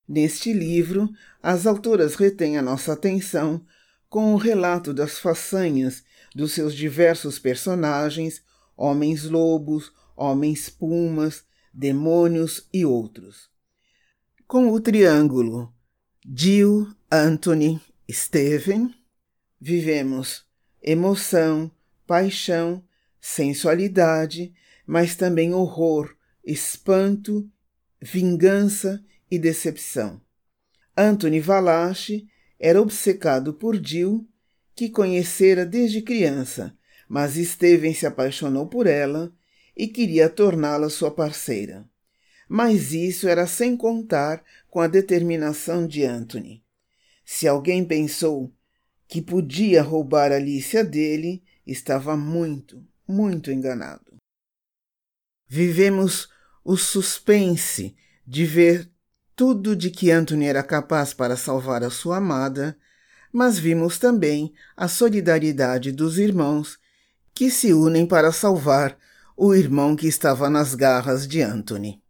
Neste livro, as autoras retêm a nossa atenção com o relato das façanhas dos seus diversos personagens, homens-lobos, homens-pumas, demônios e outros. Com o triângulo Jill, Anthony, Stephen, vivemos emoção, paixão, sensualidade, mas também horror, espanto, vingança e decepção. Anthony Valache era obcecado por Jill, que conhecera desde criança, mas Stephen se apaixonou por ela e queria torná-la sua parceira. Mas isso era sem contar com a determinação de Anthony. Se alguém pensou que podia roubar Alicia dele, estava muito, muito enganado. Vivemos o suspense de ver tudo de que Anthony era capaz para salvar a sua amada, mas vimos também a solidariedade dos irmãos que se unem para salvar o irmão que estava nas garras de Anthony.